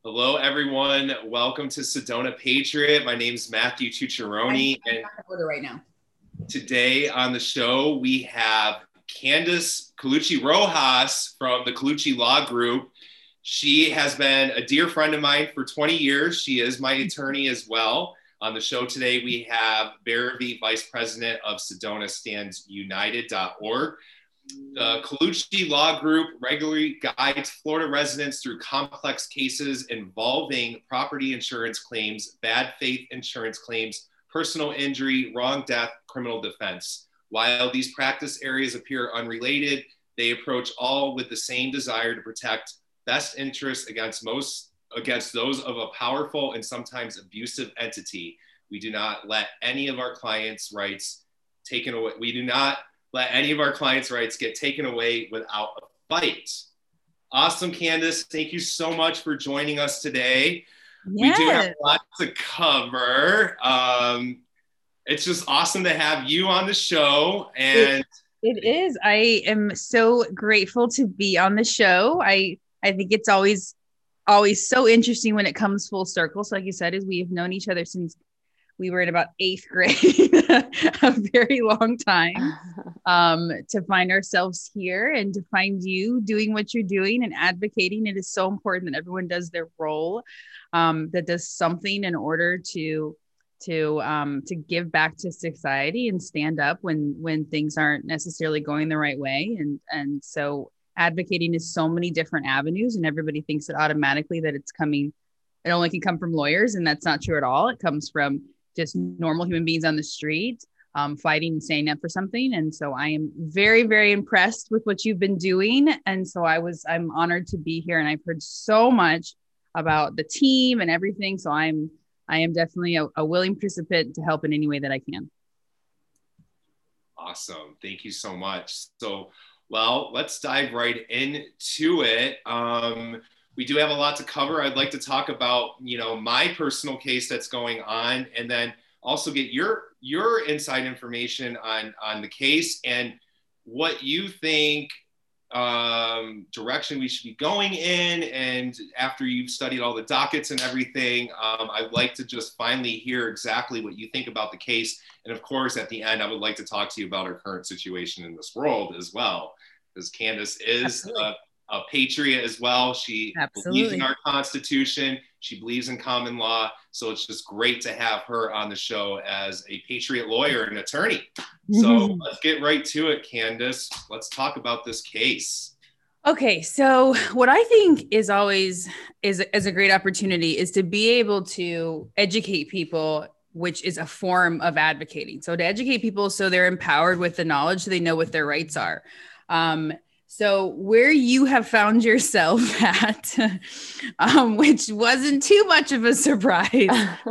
Hello, everyone. Welcome to Sedona Patriot. My name is Matthew Tucciaroni, and order right now. Today on the show we have Candace Colucci Rojas from the Colucci Law Group. She has been a dear friend of mine for 20 years. She is my attorney as well. On the show today, we have Barrowby, Vice President of SedonaStandsUnited.org. The Colucci Law Group regularly guides Florida residents through complex cases involving property insurance claims, bad faith insurance claims, personal injury, wrong death, criminal defense. While these practice areas appear unrelated, they approach all with the same desire to protect best interests against those of a powerful and sometimes abusive entity. We do not let any of our clients' rights taken away. We do not let any of our clients' rights get taken away without a fight. Awesome, Candace. Thank you so much for joining us today. Yes. We do have lots to cover. It's just awesome to have you on the show. And it is. I am so grateful to be on the show. I think it's always so interesting when it comes full circle. So like you said, is we've known each other since we were in about 8th grade, a very long time, to find ourselves here and to find you doing what you're doing and advocating. It is so important that everyone does their role, that does something in order to give back to society and stand up when things aren't necessarily going the right way. And so advocating is so many different avenues, and everybody thinks that automatically that it only can come from lawyers. And that's not true at all. It comes from just normal human beings on the street, fighting and standing up for something. And so I am very, very impressed with what you've been doing. And so I'm honored to be here, and I've heard so much about the team and everything. So I am definitely a willing participant to help in any way that I can. Awesome. Thank you so much. So, well, let's dive right into it. We do have a lot to cover. I'd like to talk about, my personal case that's going on, and then also get your inside information on the case and what you think direction we should be going in. And after you've studied all the dockets and everything, I'd like to just finally hear exactly what you think about the case. And of course, at the end, I would like to talk to you about our current situation in this world as well, because Candace is a patriot as well. She believes in our Constitution. She believes in common law. So it's just great to have her on the show as a patriot lawyer and attorney. So let's get right to it, Candace. Let's talk about this case. Okay, so what I think is always is a great opportunity is to be able to educate people, which is a form of advocating. So to educate people so they're empowered with the knowledge, so they know what their rights are. So where you have found yourself at, which wasn't too much of a surprise.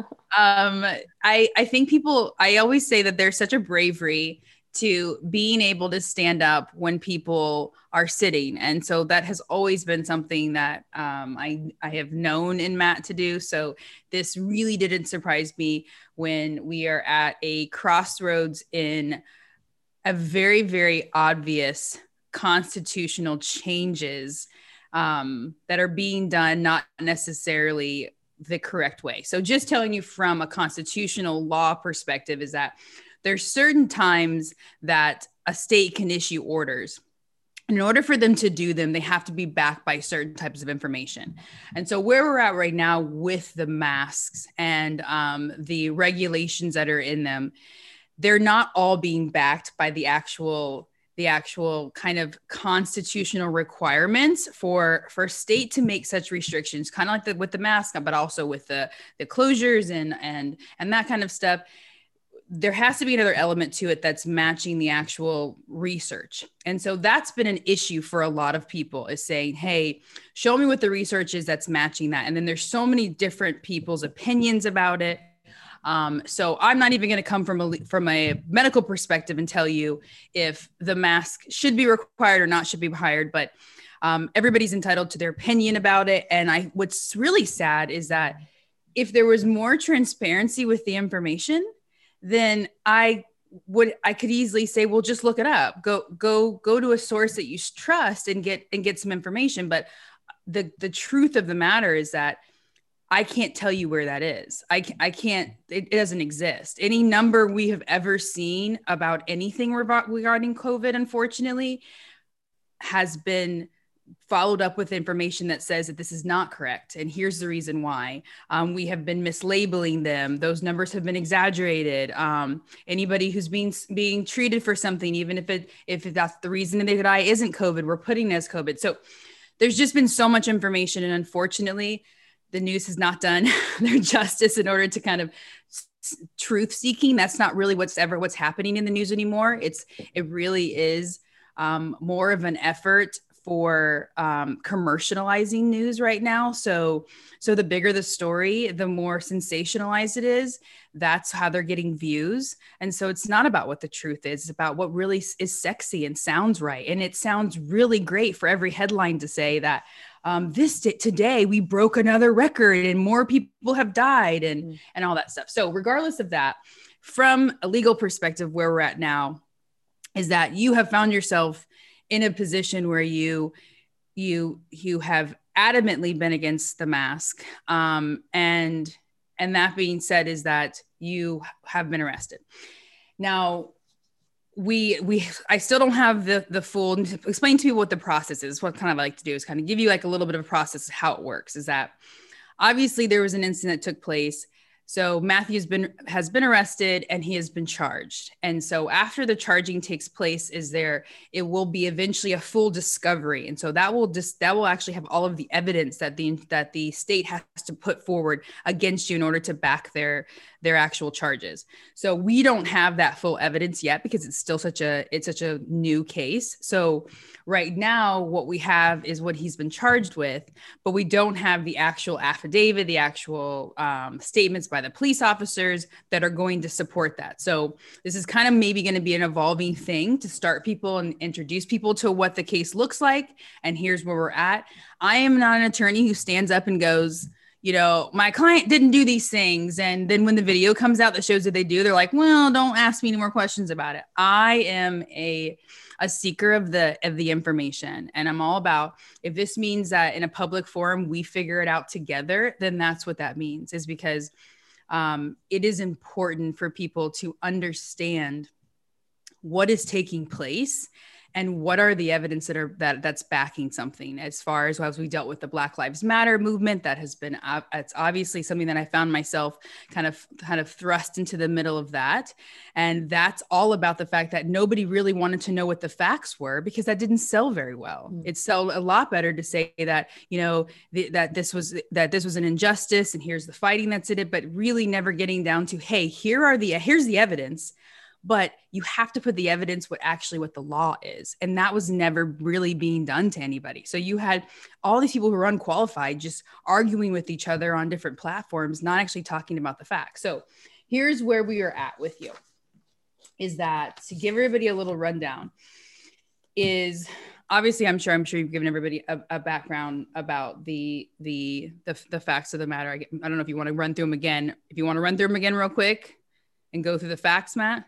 I think I always say that there's such a bravery to being able to stand up when people are sitting. And so that has always been something that I have known in Matt to do. So this really didn't surprise me when we are at a crossroads in a very, very obvious constitutional changes that are being done not necessarily the correct way. So just telling you from a constitutional law perspective is that there's certain times that a state can issue orders. In order for them to do them, they have to be backed by certain types of information. And so where we're at right now with the masks and the regulations that are in them, they're not all being backed by the actual kind of constitutional requirements for state to make such restrictions, kind of like with the mask, but also with the closures and that kind of stuff. There has to be another element to it that's matching the actual research. And so that's been an issue for a lot of people, is saying, hey, show me what the research is that's matching that. And then there's so many different people's opinions about it. So I'm not even going to come from a medical perspective and tell you if the mask should be required or not should be required, but everybody's entitled to their opinion about it. And what's really sad is that if there was more transparency with the information, then I could easily say, well, just look it up, go to a source that you trust and get some information. But the truth of the matter is that I can't tell you where that is. I can't, it doesn't exist. Any number we have ever seen about anything regarding COVID, unfortunately, has been followed up with information that says that this is not correct. And here's the reason why. We have been mislabeling them. Those numbers have been exaggerated. Anybody who's being treated for something, even if that's the reason they die isn't COVID, we're putting it as COVID. So there's just been so much information. And unfortunately, the news has not done their justice in order to kind of truth seeking. That's not really what's happening in the news anymore. It really is more of an effort for commercializing news right now. So the bigger the story, the more sensationalized it is. That's how they're getting views. And so it's not about what the truth is. It's about what really is sexy and sounds right. And it sounds really great for every headline to say that today we broke another record and more people have died and all that stuff. So regardless of that, from a legal perspective, where we're at now is that you have found yourself in a position where you have adamantly been against the mask. And that being said is that you have been arrested. Now, I still don't have the full, explain to me what the process is. What kind of I like to do is kind of give you like a little bit of a process of how it works. Is that obviously there was an incident that took place. So Matthew has been arrested and he has been charged. And so after the charging takes place, it will be eventually a full discovery. And so that will actually have all of the evidence that the state has to put forward against you in order to back their actual charges. So we don't have that full evidence yet because it's still such a new case. So right now what we have is what he's been charged with, but we don't have the actual affidavit, the actual statements by the police officers that are going to support that. So this is kind of maybe going to be an evolving thing to start people and introduce people to what the case looks like. And here's where we're at. I am not an attorney who stands up and goes, my client didn't do these things. And then when the video comes out that shows that they do, they're like, well, don't ask me any more questions about it. I am a seeker of the information. And I'm all about, if this means that in a public forum, we figure it out together, then that's what that means, is because it is important for people to understand what is taking place and what are the evidence that's backing something. As far as we dealt with the Black Lives Matter movement, that has been, it's obviously something that I found myself kind of thrust into the middle of that. And that's all about the fact that nobody really wanted to know what the facts were because that didn't sell very well. It sold a lot better to say that, that this was an injustice and here's the fighting that's in it, but really never getting down to, hey, here's the evidence. But you have to put the evidence what the law is. And that was never really being done to anybody. So you had all these people who were unqualified just arguing with each other on different platforms, not actually talking about the facts. So here's where we are at with you, is that to give everybody a little rundown is obviously, I'm sure you've given everybody a background about the facts of the matter. I don't know if you want to run through them again. If you want to run through them again real quick and go through the facts, Matt.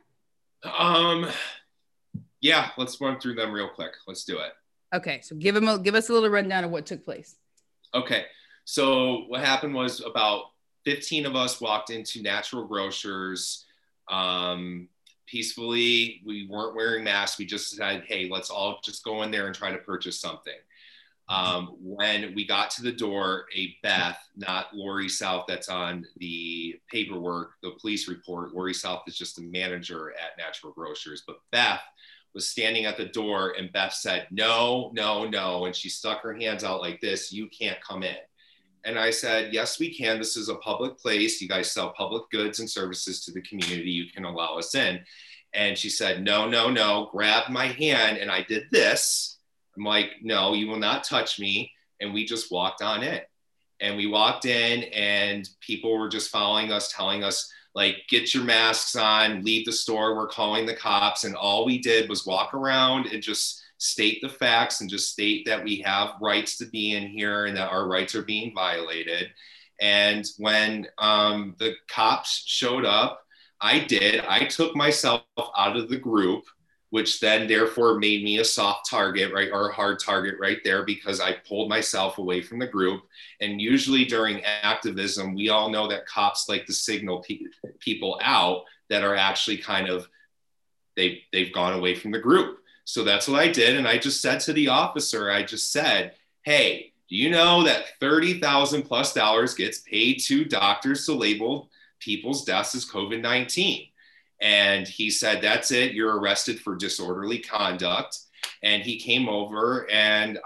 Yeah, let's run through them real quick. Let's do it. Okay. So give us a little rundown of what took place. Okay. So what happened was about 15 of us walked into Natural Grocers, peacefully. We weren't wearing masks. We just said, hey, let's all just go in there and try to purchase something. When we got to the door, Beth, not Lori South, that's on the paperwork, the police report. Lori South is just a manager at Natural Grocers, but Beth was standing at the door and Beth said, no, no, no. And she stuck her hands out like this, you can't come in. And I said, yes, we can. This is a public place. You guys sell public goods and services to the community. You can allow us in. And she said, no, no, no, grabbed my hand. And I did this. I'm like, no, you will not touch me. And we just walked on in. And we walked in and people were just following us, telling us, like, get your masks on, leave the store, we're calling the cops. And all we did was walk around and just state the facts and just state that we have rights to be in here and that our rights are being violated. And when the cops showed up, I took myself out of the group. which then therefore made me a soft target, right, or a hard target right there, because I pulled myself away from the group. And usually during activism, we all know that cops like to signal people out that are actually kind of, they've gone away from the group. So that's what I did. And I just said to the officer, I just said, hey, do you know that $30,000+ gets paid to doctors to label people's deaths as COVID-19? And he said, that's it. You're arrested for disorderly conduct. And he came over, and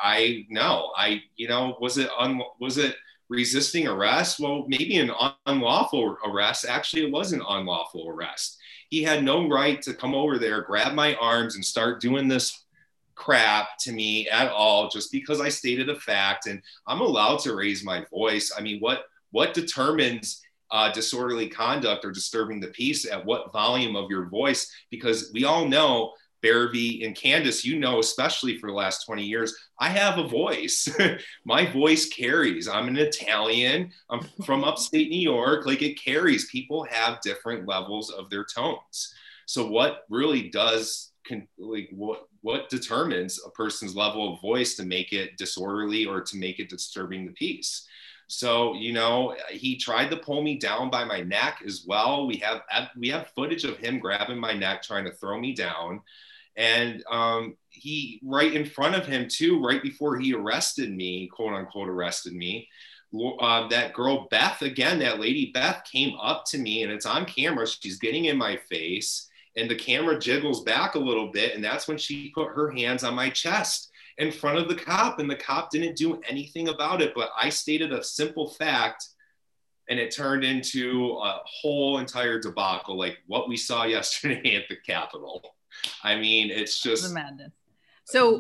was it resisting arrest? Well, maybe an unlawful arrest. Actually, it was an unlawful arrest. He had no right to come over there, grab my arms, and start doing this crap to me at all, just because I stated a fact. And I'm allowed to raise my voice. I mean, what determines disorderly conduct or disturbing the peace? At what volume of your voice? Because we all know, Baravi and Candace, you know, especially for the last 20 years, I have a voice. My voice carries. I'm an Italian. I'm from upstate New York. Like, it carries. People have different levels of their tones. So what really does, what determines a person's level of voice to make it disorderly or to make it disturbing the peace? So, you know, he tried to pull me down by my neck as well. We have footage of him grabbing my neck, trying to throw me down. And he, right in front of him too, right before he arrested me, quote unquote, arrested me, that girl Beth, again, that lady Beth, came up to me, and it's on camera. She's getting in my face, and the camera jiggles back a little bit. And that's when she put her hands on my chest in front of the cop, and the cop didn't do anything about it. But I stated a simple fact, and it turned into a whole entire debacle, like what we saw yesterday at the Capitol. I mean, it's just the madness. So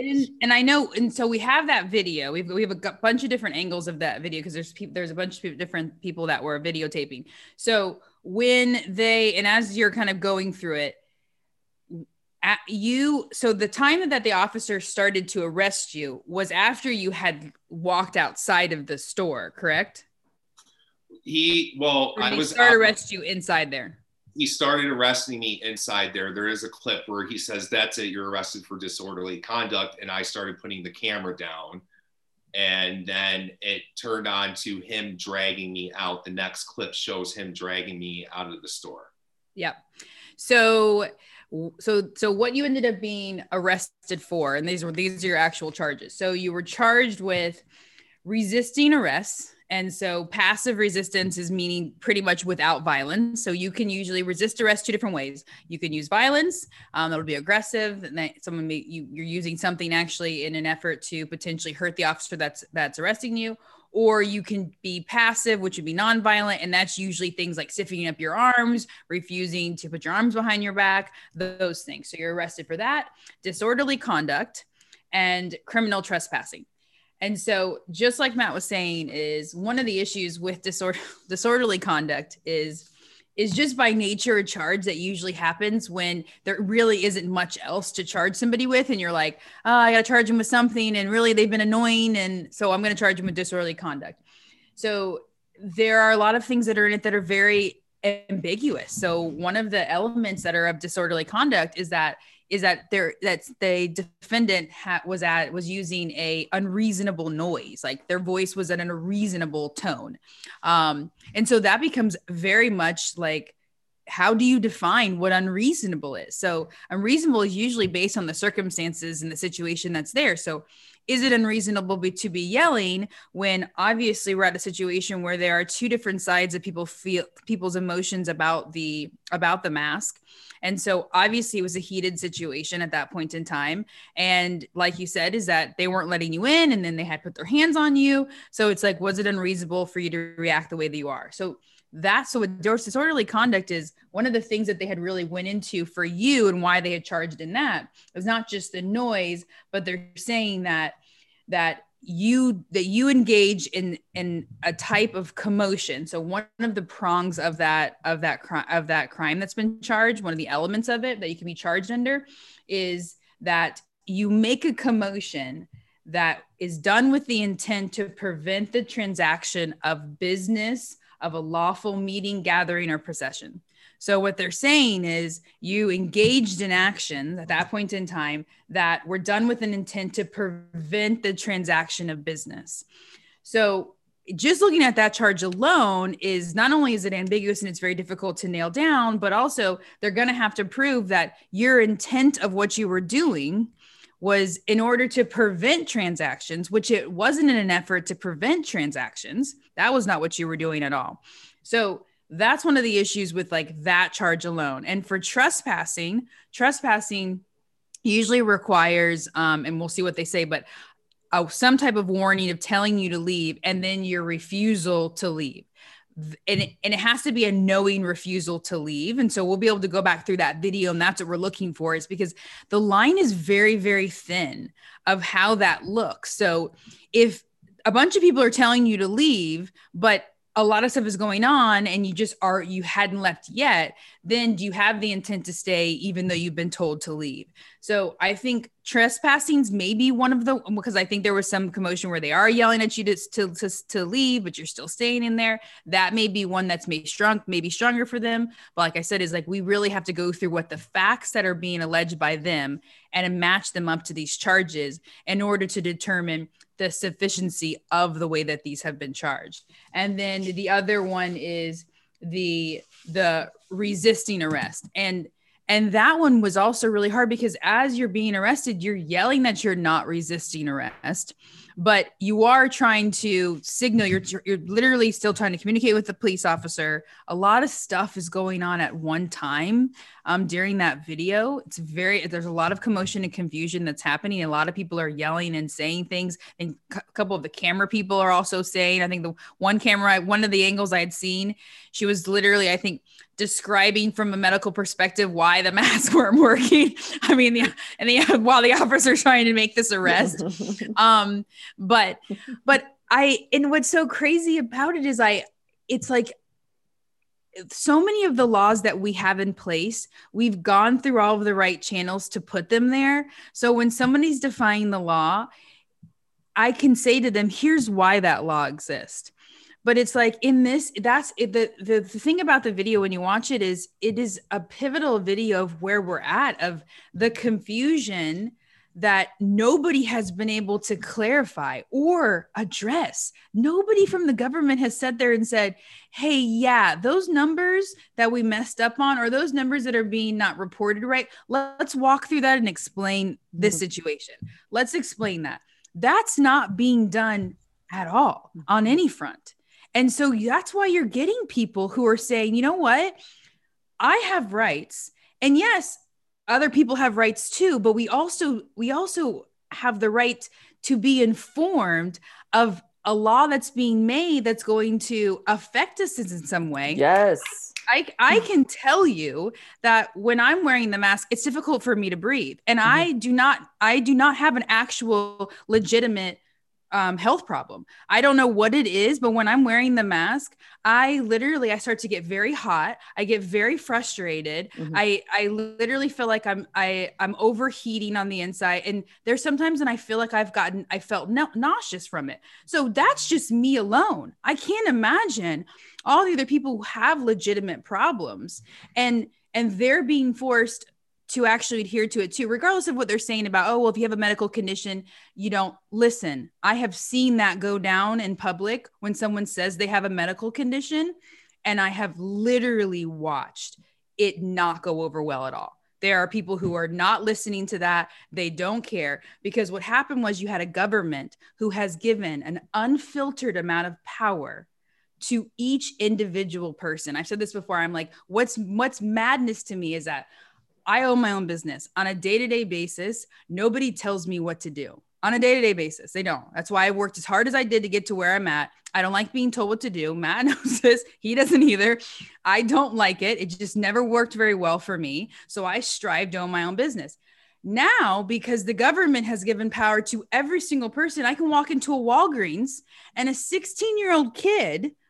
so we have that video. We have a bunch of different angles of that video, because there's a bunch of different people that were videotaping. So as you're kind of going through it, so the time that the officer started to arrest you was after you had walked outside of the store, correct? Arrest you inside there. He started arresting me inside there. There is a clip where he says, that's it, you're arrested for disorderly conduct. And I started putting the camera down, and then it turned on to him dragging me out. The next clip shows him dragging me out of the store. Yep. So what you ended up being arrested for, and these are your actual charges. So you were charged with resisting arrest. And so passive resistance is meaning pretty much without violence. So you can usually resist arrest two different ways. You can use violence, that'll be aggressive, and you're using something actually in an effort to potentially hurt the officer that's arresting you. Or you can be passive, which would be nonviolent. And that's usually things like stiffening up your arms, refusing to put your arms behind your back, those things. So you're arrested for that, disorderly conduct, and criminal trespassing. And so just like Matt was saying, is one of the issues with disorderly conduct is just by nature a charge that usually happens when there really isn't much else to charge somebody with. And you're like, oh, I got to charge them with something. And really they've been annoying. And so I'm going to charge them with disorderly conduct. So there are a lot of things that are in it that are very ambiguous. So one of the elements that are of disorderly conduct is that the defendant was using a unreasonable noise, like their voice was at an unreasonable tone. And so that becomes very much like, how do you define what unreasonable is? So unreasonable is usually based on the circumstances and the situation that's there. So is it unreasonable to be yelling when obviously we're at a situation where there are two different sides of people's emotions about the mask? And so obviously it was a heated situation at that point in time. And like you said, is that they weren't letting you in, and then they had put their hands on you. So it's like, was it unreasonable for you to react the way that you are? So with disorderly conduct is one of the things that they had really went into for you, and why they had charged in that was not just the noise, but they're saying that you engage in a type of commotion. So one of the prongs of that crime that's been charged, one of the elements of it that you can be charged under, is that you make a commotion that is done with the intent to prevent the transaction of business, of a lawful meeting, gathering, or procession. So what they're saying is you engaged in actions at that point in time that were done with an intent to prevent the transaction of business. So just looking at that charge alone is not only is it ambiguous and it's very difficult to nail down, but also they're going to have to prove that your intent of what you were doing was in order to prevent transactions, which it wasn't in an effort to prevent transactions. That was not what you were doing at all. So that's one of the issues with like that charge alone. And for trespassing usually requires, and we'll see what they say, but some type of warning of telling you to leave and then your refusal to leave. And it has to be a knowing refusal to leave. And so we'll be able to go back through that video. And that's what we're looking for, is because the line is very, very thin of how that looks. So if a bunch of people are telling you to leave, but a lot of stuff is going on and you hadn't left yet, then do you have the intent to stay even though you've been told to leave? So I think trespassing's maybe one of the, because I think there was some commotion where they are yelling at you to leave, but you're still staying in there. That may be one that's maybe stronger for them. But like I said, is like, we really have to go through what the facts that are being alleged by them and match them up to these charges in order to determine the sufficiency of the way that these have been charged. And then the other one is the resisting arrest. And that one was also really hard because as you're being arrested, you're yelling that you're not resisting arrest, but you are trying to signal, you're literally still trying to communicate with the police officer. A lot of stuff is going on at one time during that video. There's a lot of commotion and confusion that's happening. A lot of people are yelling and saying things. And a couple of the camera people are also saying, I think the one of the angles I had seen, she was literally, I think, describing from a medical perspective why the masks weren't working. I mean, while the officer's trying to make this arrest. But what's so crazy about it is it's like so many of the laws that we have in place, we've gone through all of the right channels to put them there. So when somebody's defying the law, I can say to them, here's why that law exists. But it's like the thing about the video when you watch it is a pivotal video of where we're at, of the confusion that nobody has been able to clarify or address. Nobody from the government has sat there and said, hey, yeah, those numbers that we messed up on, or those numbers that are being not reported right, let's walk through that and explain this situation. Let's explain that. That's not being done at all on any front. And so that's why you're getting people who are saying, you know what, I have rights. And yes, other people have rights too, but we also have the right to be informed of a law that's being made that's going to affect us in some way. Yes. I can tell you that when I'm wearing the mask, it's difficult for me to breathe. And I do not have an actual legitimate health problem. I don't know what it is, but when I'm wearing the mask, I start to get very hot. I get very frustrated. I literally feel like I'm overheating on the inside. And there's sometimes when I feel like I felt nauseous from it. So that's just me alone. I can't imagine all the other people who have legitimate problems and they're being forced to actually adhere to it too, regardless of what they're saying about, oh, well, if you have a medical condition, you don't listen. I have seen that go down in public when someone says they have a medical condition, and I have literally watched it not go over well at all. There are people who are not listening to that. They don't care, because what happened was you had a government who has given an unfiltered amount of power to each individual person. I've said this before. I'm like, what's madness to me is that I own my own business on a day-to-day basis. Nobody tells me what to do on a day-to-day basis. They don't. That's why I worked as hard as I did to get to where I'm at. I don't like being told what to do. Matt knows this. He doesn't either. I don't like it. It just never worked very well for me. So I strive to own my own business. Now, because the government has given power to every single person, I can walk into a Walgreens and a 16-year-old kid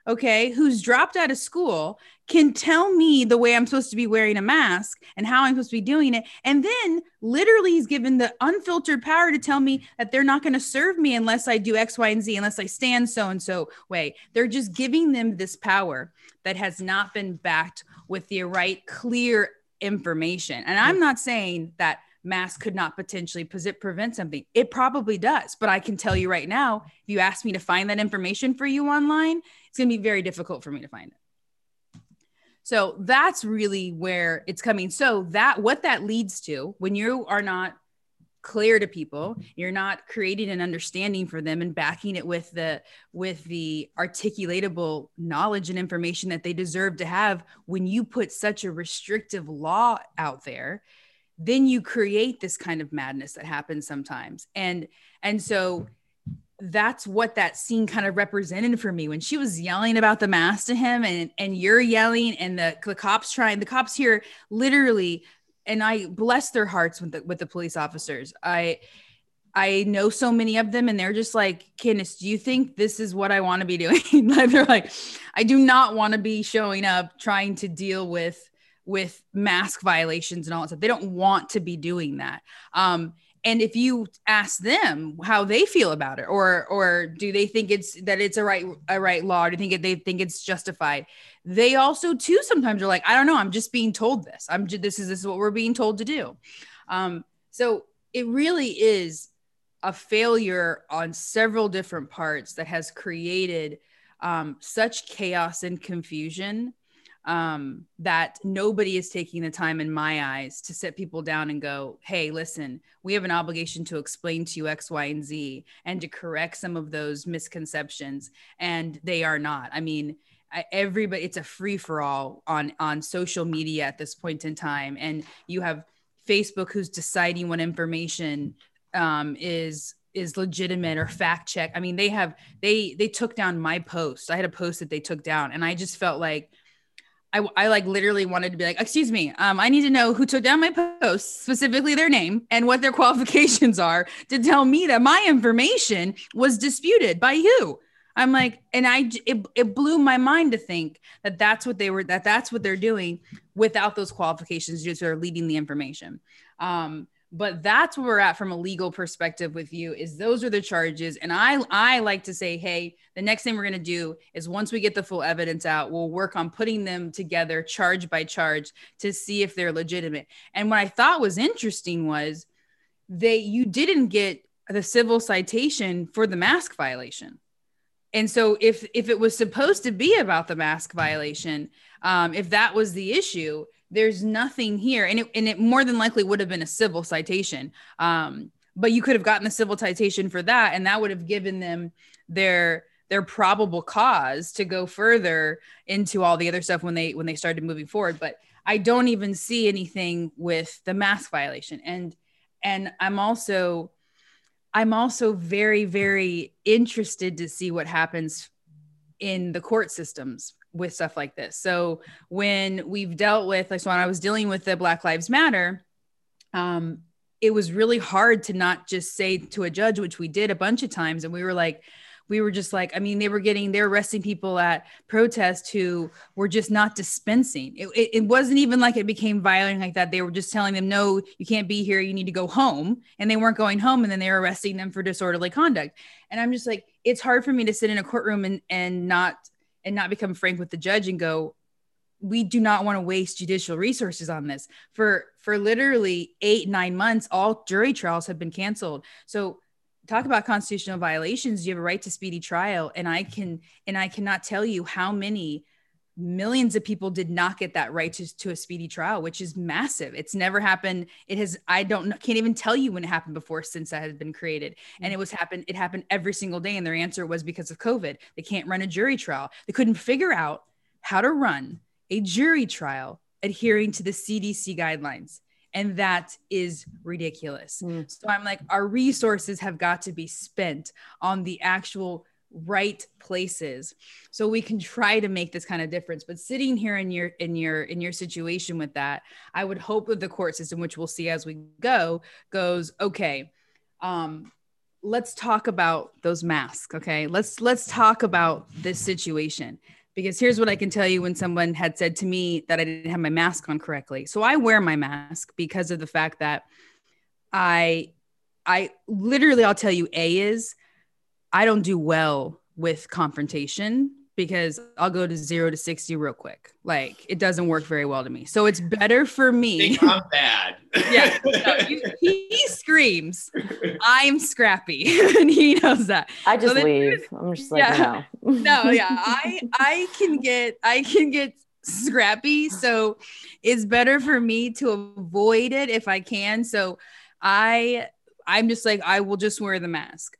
okay, who's dropped out of school can tell me the way I'm supposed to be wearing a mask and how I'm supposed to be doing it. And then literally he's given the unfiltered power to tell me that they're not going to serve me unless I do X, Y, and Z, unless I stand so and so way. They're just giving them this power that has not been backed with the right, clear information. And I'm not saying that mask could not potentially prevent something. It probably does. But I can tell you right now, if you ask me to find that information for you online, it's going to be very difficult for me to find it. So that's really where it's coming. So that what that leads to, when you are not clear to people, you're not creating an understanding for them and backing it with the articulatable knowledge and information that they deserve to have. When you put such a restrictive law out there, then you create this kind of madness that happens sometimes. And so that's what that scene kind of represented for me when she was yelling about the mask to him, and you're yelling, and the cops here literally, and I bless their hearts with the police officers. I know so many of them, and they're just like, Candace, do you think this is what I want to be doing? They're like, I do not want to be showing up trying to deal with mask violations and all that stuff. They don't want to be doing that. And if you ask them how they feel about it, or do they think it's a right law, or do they think it's justified? They also too sometimes are like, I don't know, I'm just being told this. This is what we're being told to do. So it really is a failure on several different parts that has created such chaos and confusion that nobody is taking the time, in my eyes, to sit people down and go, hey, listen, we have an obligation to explain to you X, Y, and Z, and to correct some of those misconceptions. And they are not. I mean, everybody, it's a free for all on social media at this point in time. And you have Facebook who's deciding what information is legitimate or fact check. I mean, they took down my post. I had a post that they took down, and I just felt like I like literally wanted to be like, excuse me, I need to know who took down my post, specifically their name and what their qualifications are, to tell me that my information was disputed by you. I'm like, and it blew my mind to think that that's what they're doing without those qualifications, just are leading the information. But that's where we're at from a legal perspective with you, is those are the charges. And I like to say, hey, the next thing we're going to do is, once we get the full evidence out, we'll work on putting them together charge by charge to see if they're legitimate. And what I thought was interesting was you didn't get the civil citation for the mask violation. And so if it was supposed to be about the mask violation, if that was the issue, there's nothing here. And it more than likely would have been a civil citation. But you could have gotten the civil citation for that, and that would have given them their probable cause to go further into all the other stuff when they started moving forward. But I don't even see anything with the mask violation. And I'm also very, very interested to see what happens in the court systems with stuff like this. So when we've dealt with, like, so when I was dealing with the Black Lives Matter, it was really hard to not just say to a judge, which we did a bunch of times. And we were just like, I mean, they're arresting people at protests who were just not dispensing. It wasn't even like it became violent like that. They were just telling them, no, you can't be here, you need to go home. And they weren't going home. And then they were arresting them for disorderly conduct. And I'm just like, it's hard for me to sit in a courtroom and not become frank with the judge and go, we do not want to waste judicial resources on this. For literally 8-9 months, all jury trials have been canceled. So talk about constitutional violations. You have a right to speedy trial. And I cannot tell you how many millions of people did not get that right to a speedy trial, which is massive. It's never happened. Can't even tell you when it happened before, since that has been created. And it happened every single day. And their answer was because of COVID. They can't run a jury trial. They couldn't figure out how to run a jury trial adhering to the CDC guidelines. And that is ridiculous. So I'm like, our resources have got to be spent on the actual right places so we can try to make this kind of difference. But sitting here in your situation with that, I would hope that the court system, which we'll see as we goes, okay, let's talk about those masks. Okay. Let's talk about this situation, because here's what I can tell you when someone had said to me that I didn't have my mask on correctly. So I wear my mask because of the fact that I literally, I'll tell you, I don't do well with confrontation, because I'll go to 0 to 60 real quick. Like, it doesn't work very well to me. So it's better for me. I'm bad. Yeah. No, he screams, I'm scrappy. And he knows that. I just leave. I'm just like, yeah, no, yeah. I can get scrappy. So it's better for me to avoid it if I can. So I'm just like, I will just wear the mask.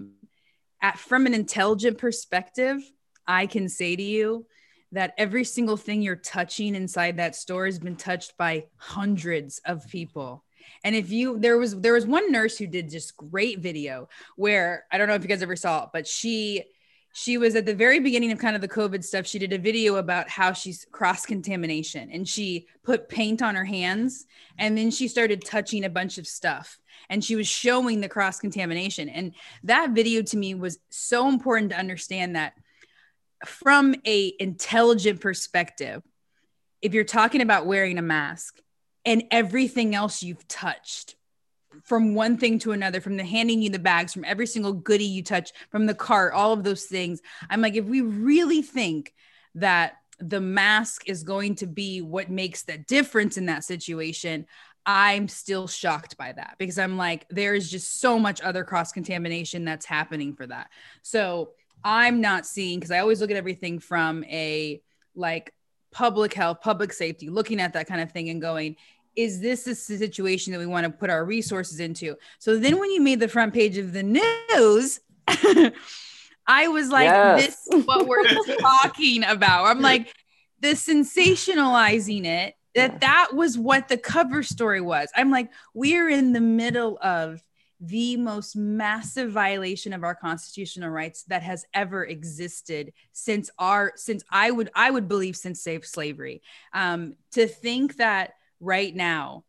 From an intelligent perspective, I can say to you that every single thing you're touching inside that store has been touched by hundreds of people. And there was one nurse who did just great video where, I don't know if you guys ever saw it, but she was at the very beginning of kind of the COVID stuff. She did a video about how she's cross-contamination, and she put paint on her hands, and then she started touching a bunch of stuff, and she was showing the cross-contamination. And that video to me was so important to understand that from a intelligent perspective, if you're talking about wearing a mask and everything else you've touched, from one thing to another, from the handing you the bags, from every single goodie you touch, from the cart, all of those things, I'm like, if we really think that the mask is going to be what makes the difference in that situation, I'm still shocked by that, because I'm like, there is just so much other cross-contamination that's happening for that. So I'm not seeing, because I always look at everything from a like public health, public safety, looking at that kind of thing and going, is this a situation that we want to put our resources into? So then when you made the front page of the news, I was like, This is what we're talking about. I'm like, the sensationalizing it, that was what the cover story was. I'm like, we're in the middle of the most massive violation of our constitutional rights that has ever existed since I would believe since slavery. To think that right now,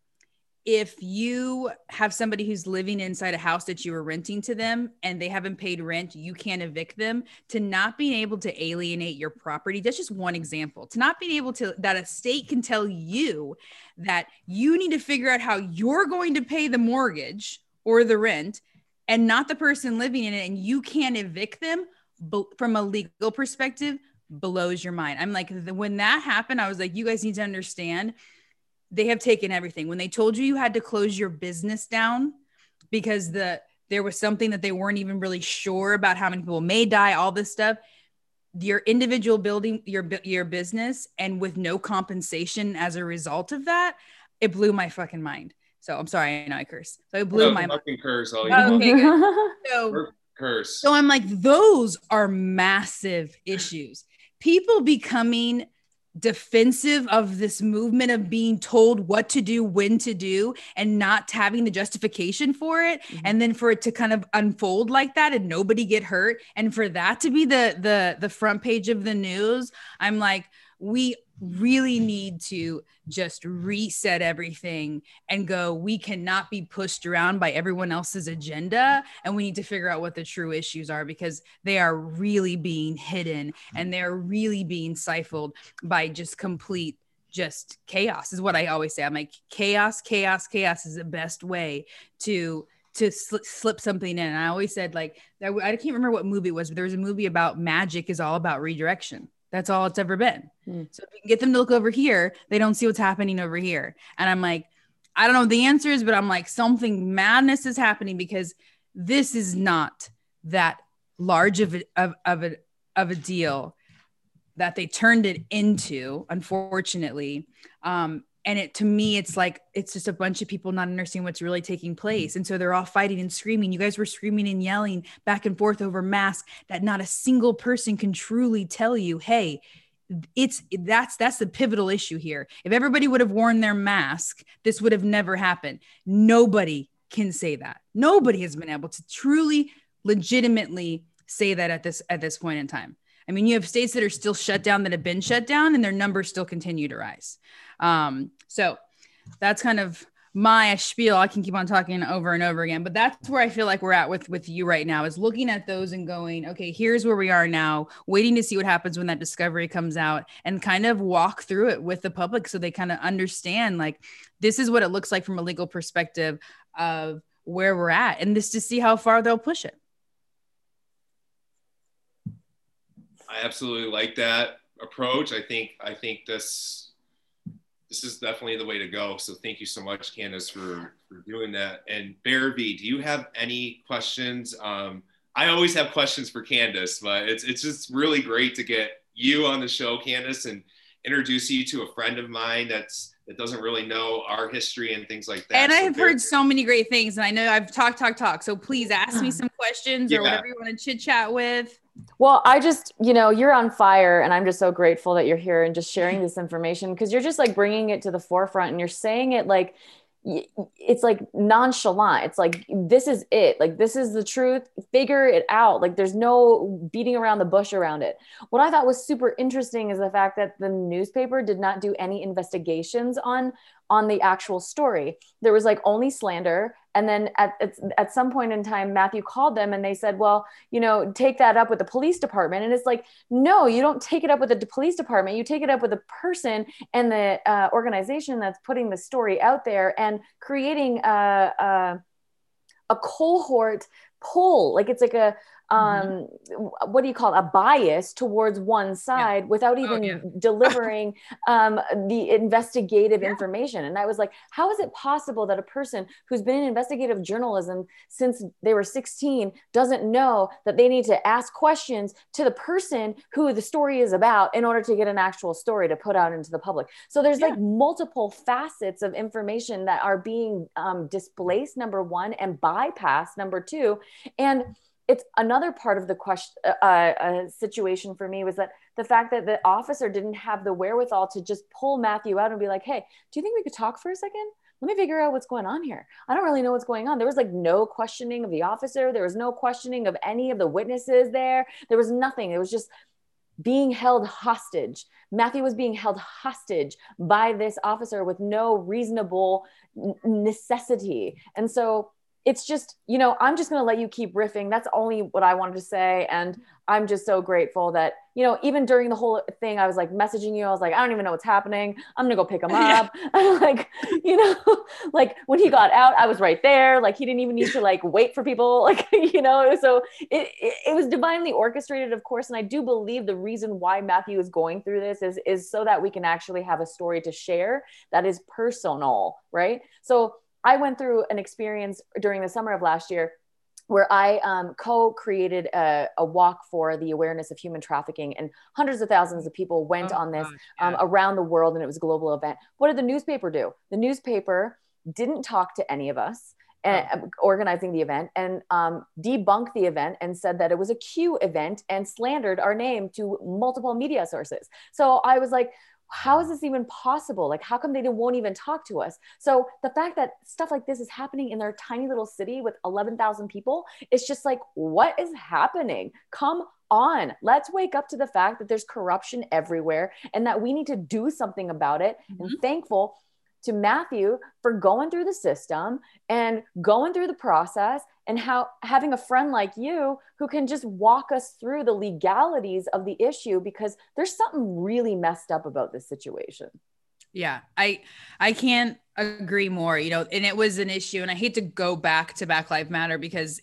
if you have somebody who's living inside a house that you were renting to them and they haven't paid rent, you can't evict them. To not being able to alienate your property, that's just one example. To not being able to, that a state can tell you that you need to figure out how you're going to pay the mortgage or the rent, and not the person living in it, and you can't evict them from a legal perspective, blows your mind. I'm like, when that happened, I was like, you guys need to understand, they have taken everything. When they told you had to close your business down because there was something that they weren't even really sure about, how many people may die, all this stuff, your individual building your business, and with no compensation as a result of that, it blew my fucking mind. So I'm sorry, I know I curse. So it blew my mind. Curse all okay, good. So, curse. So I'm like, those are massive issues. People becoming defensive of this movement of being told what to do, when to do, and not having the justification for it. Mm-hmm. And then for it to kind of unfold like that and nobody get hurt. And for that to be the front page of the news, I'm like, we really need to just reset everything and go, we cannot be pushed around by everyone else's agenda. And we need to figure out what the true issues are, because they are really being hidden and they're really being stifled by just complete chaos, is what I always say. I'm like, chaos is the best way to slip something in. And I always said, like, I can't remember what movie it was, but there was a movie about magic is all about redirection. That's all it's ever been. So if you can get them to look over here, they don't see what's happening over here. And I'm like, I don't know what the answer is, but I'm like, something madness is happening, because this is not that large of a deal that they turned it into, unfortunately. And to me, it's like, it's just a bunch of people not understanding what's really taking place. And so they're all fighting and screaming. You guys were screaming and yelling back and forth over masks that not a single person can truly tell you, hey, that's the pivotal issue here. If everybody would have worn their mask, this would have never happened. Nobody can say that. Nobody has been able to truly, legitimately say that at this point in time. I mean, you have states that are still shut down, that have been shut down, and their numbers still continue to rise. So that's kind of my spiel. I can keep on talking over and over again, but that's where I feel like we're at with you right now, is looking at those and going, okay, here's where we are now, waiting to see what happens when that discovery comes out, and kind of walk through it with the public so they kind of understand, like, this is what it looks like from a legal perspective of where we're at, and this to see how far they'll push it. I absolutely like that approach. I think this is definitely the way to go. So thank you so much, Candace, for doing that. And Bear V, do you have any questions? I always have questions for Candace, but it's just really great to get you on the show, Candace, and introduce you to a friend of mine that doesn't really know our history and things like that. And I have heard so many great things, and I know I've talked. So please ask me some questions or whatever you want to chit chat with. Well, I just, you're on fire, and I'm just so grateful that you're here and just sharing this information, because you're just like bringing it to the forefront, and you're saying it like, it's like nonchalant. It's like, this is it. Like, this is the truth. Figure it out. Like, there's no beating around the bush around it. What I thought was super interesting is the fact that the newspaper did not do any investigations on the actual story. There was like only slander. And then at some point in time, Matthew called them and they said, well, take that up with the police department. And it's like, no, you don't take it up with the police department. You take it up with the person and the organization that's putting the story out there and creating a cohort pull. Like, it's like a, what do you call it? A bias towards one side without even delivering the investigative information. And I was like, how is it possible that a person who's been in investigative journalism since they were 16 doesn't know that they need to ask questions to the person who the story is about in order to get an actual story to put out into the public? So there's like multiple facets of information that are being displaced, number one, and bypassed, number two. And it's another part of the question, situation for me was that the fact that the officer didn't have the wherewithal to just pull Matthew out and be like, hey, do you think we could talk for a second? Let me figure out what's going on here. I don't really know what's going on. There was like no questioning of the officer. There was no questioning of any of the witnesses there. There was nothing. It was just being held hostage. Matthew was being held hostage by this officer with no reasonable necessity. And so it's just, I'm just going to let you keep riffing. That's only what I wanted to say. And I'm just so grateful that, even during the whole thing, I was like messaging you. I was like, I don't even know what's happening. I'm going to go pick him up. I'm like, like when he got out, I was right there. Like, he didn't even need to like wait for people. Like, so it was divinely orchestrated, of course. And I do believe the reason why Matthew is going through this is so that we can actually have a story to share that is personal. Right. So I went through an experience during the summer of last year where I co-created a walk for the awareness of human trafficking, and hundreds of thousands of people went on this around the world, and it was a global event. What did the newspaper do? The newspaper didn't talk to any of us organizing the event, and debunked the event and said that it was a Q event and slandered our name to multiple media sources. So I was like, how is this even possible? Like, how come they won't even talk to us? So the fact that stuff like this is happening in their tiny little city with 11,000 people, it's just like, what is happening? Come on, let's wake up to the fact that there's corruption everywhere and that we need to do something about it. And thankful to Matthew for going through the system and going through the process, and how having a friend like you who can just walk us through the legalities of the issue, because there's something really messed up about this situation. Yeah, I can't agree more, and it was an issue, and I hate to go back to Black Lives Matter because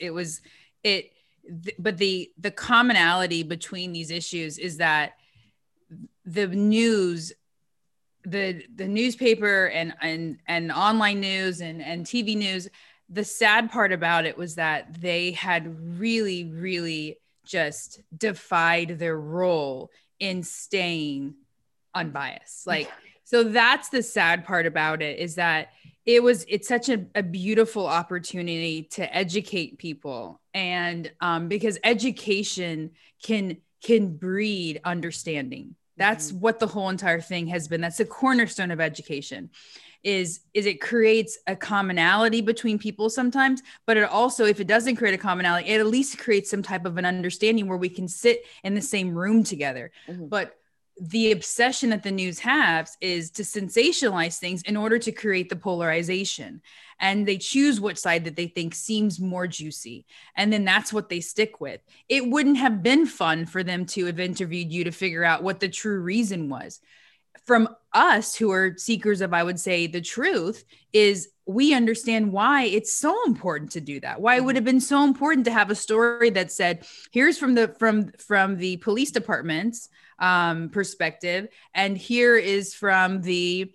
but the commonality between these issues is that the news, the newspaper and online news and TV news, the sad part about it was that they had really, really just defied their role in staying unbiased. Like, so that's the sad part about it, is that it's such a beautiful opportunity to educate people. And because education can breed understanding. That's what the whole entire thing has been. That's the cornerstone of education. Is it creates a commonality between people sometimes, but it also, if it doesn't create a commonality, it at least creates some type of an understanding where we can sit in the same room together. But the obsession that the news has is to sensationalize things in order to create the polarization. And they choose which side that they think seems more juicy. And then that's what they stick with. It wouldn't have been fun for them to have interviewed you to figure out what the true reason was. From us who are seekers of, I would say, the truth, is we understand why it's so important to do that. Why it would have been so important to have a story that said, here's from the police department's perspective, and here's from the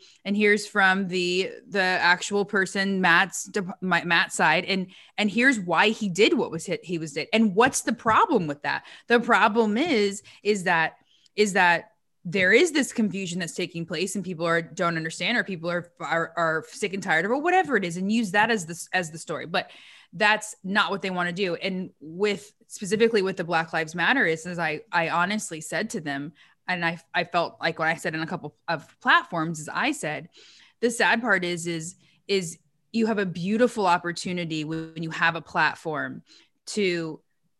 actual person, Matt's side, and here's why he did what he was did, and what's the problem with that. The problem is that there is this confusion that's taking place, and people don't understand, or people are sick and tired of, or whatever it is, and use that as the story. But that's not what they want to do. And specifically with the Black Lives Matter is, as I honestly said to them, and I felt like when I said in a couple of platforms, is I said, the sad part is you have a beautiful opportunity when you have a platform to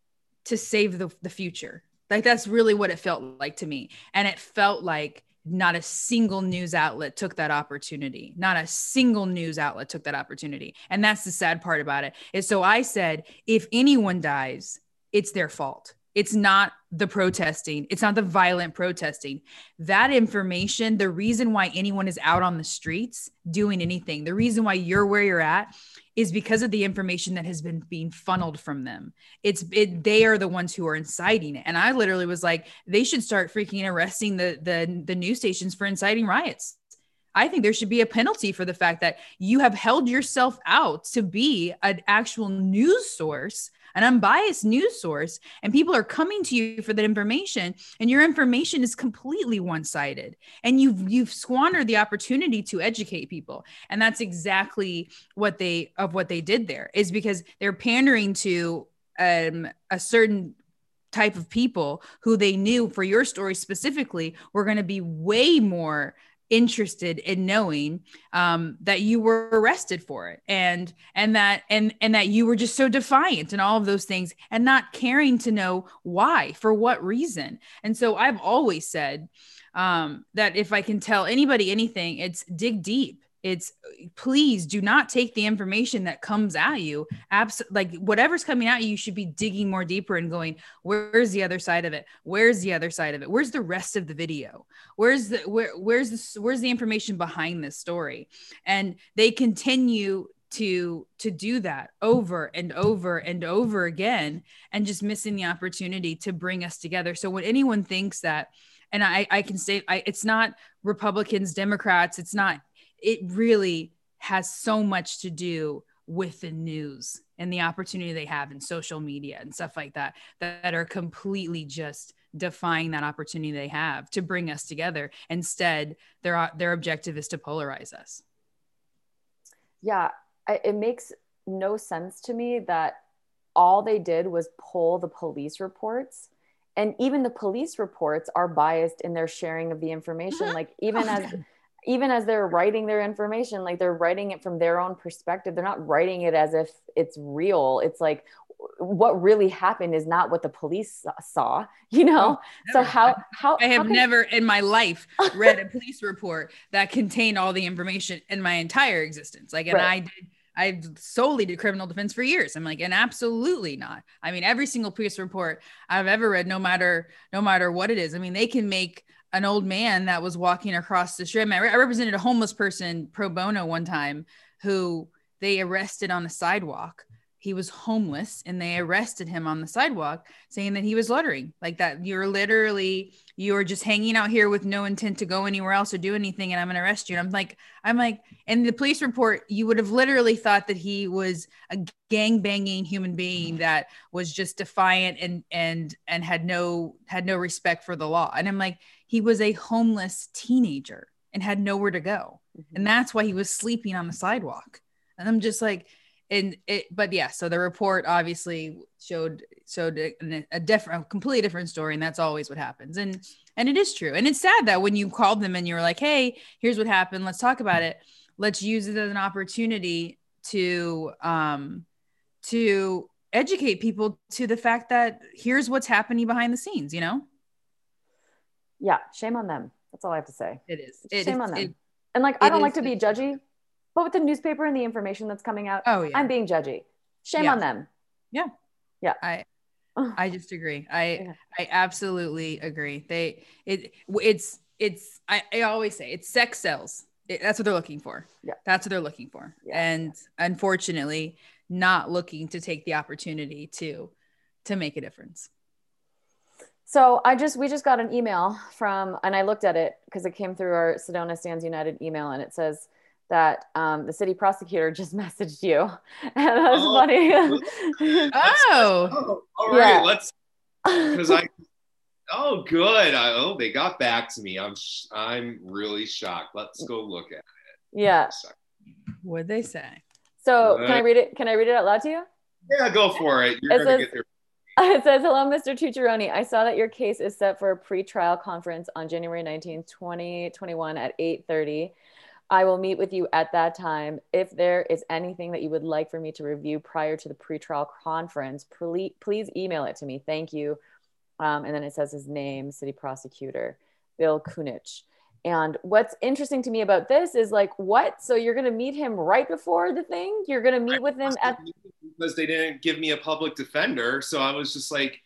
save the future. Like, that's really what it felt like to me. And it felt like not a single news outlet took that opportunity. Not a single news outlet took that opportunity. And that's the sad part about it. Is so I said, if anyone dies, it's their fault. It's not the protesting. It's not the violent protesting. That information, the reason why anyone is out on the streets doing anything, the reason why you're where you're at, is because of the information that has been being funneled from them. They are the ones who are inciting it. And I literally was like, they should start freaking arresting the news stations for inciting riots. I think there should be a penalty for the fact that you have held yourself out to be an actual news source, an unbiased news source, and people are coming to you for that information, and your information is completely one-sided, and you've squandered the opportunity to educate people. And that's exactly what they did there, is because they're pandering to a certain type of people who they knew, for your story specifically, were going to be way more interested in knowing that you were arrested for it, and that you were just so defiant and all of those things, and not caring to know why, for what reason. And so I've always said that if I can tell anybody anything, it's dig deep. It's, please do not take the information that comes at you. Like, whatever's coming at you, you should be digging more deeper and going, where's the other side of it? Where's the other side of it? Where's the rest of the video? Where's the information behind this story? And they continue to do that over and over and over again, and just missing the opportunity to bring us together. So when anyone thinks that, and I can say, it's not Republicans, Democrats, it really has so much to do with the news and the opportunity they have in social media and stuff like that are completely just defying that opportunity they have to bring us together. Instead, their objective is to polarize us. Yeah, it makes no sense to me that all they did was pull the police reports. And even the police reports are biased in their sharing of the information. Like, even as they're writing their information, like, they're writing it from their own perspective. They're not writing it as if it's real. It's like, what really happened is not what the police saw, you know? So how I have never in my life read a police report that contained all the information in my entire existence. Like, and right. I solely did criminal defense for years. I'm like, and absolutely not. I mean, every single police report I've ever read, no matter what it is. I mean, they can make an old man that was walking across the street. I represented a homeless person pro bono one time who they arrested on the sidewalk. He was homeless, and they arrested him on the sidewalk saying that he was littering. Like, that you're just hanging out here with no intent to go anywhere else or do anything, and I'm going to arrest you. And I'm like, in the police report, you would have literally thought that he was a gang banging human being that was just defiant and had no respect for the law. And I'm like, he was a homeless teenager and had nowhere to go. Mm-hmm. And that's why he was sleeping on the sidewalk. And I'm just like, but yeah, so the report obviously showed a completely different story, and that's always what happens. And it is true. And it's sad that when you called them and you were like, hey, here's what happened, let's talk about it. Let's use it as an opportunity to educate people to the fact that here's what's happening behind the scenes, you know? Yeah, shame on them. That's all I have to say. It is. Shame on them. And like, I it don't like is to be judgy, but with the newspaper and the information that's coming out, Oh yeah. I'm being judgy. Shame Yeah. on them. Yeah. Yeah. I just agree. Yeah. I absolutely agree. I always say it's sex sells. That's what they're looking for. Yeah. That's what they're looking for. Yeah. And unfortunately, not looking to take the opportunity to make a difference. So we just got an email from, and I looked at it because it came through our Sedona Stands United email, and it says that the city prosecutor just messaged you. And that's funny. All right. Let's, because oh, good. They got back to me. I'm really shocked. Let's go look at it. Yeah. What'd they say? So can I read it? Can I read it out loud to you? Yeah, go for it. You're going to get there. It says, hello, Mr. Tucciaroni. I saw that your case is set for a pre-trial conference on January 19, 2021 at 8:30. I will meet with you at that time. If there is anything that you would like for me to review prior to the pre-trial conference, please email it to me. Thank you. And then it says his name, city prosecutor, Bill Kunich. And what's interesting to me about this is like, what? So you're going to meet him right before the thing? You're going to meet with him because they didn't give me a public defender. So I was just like,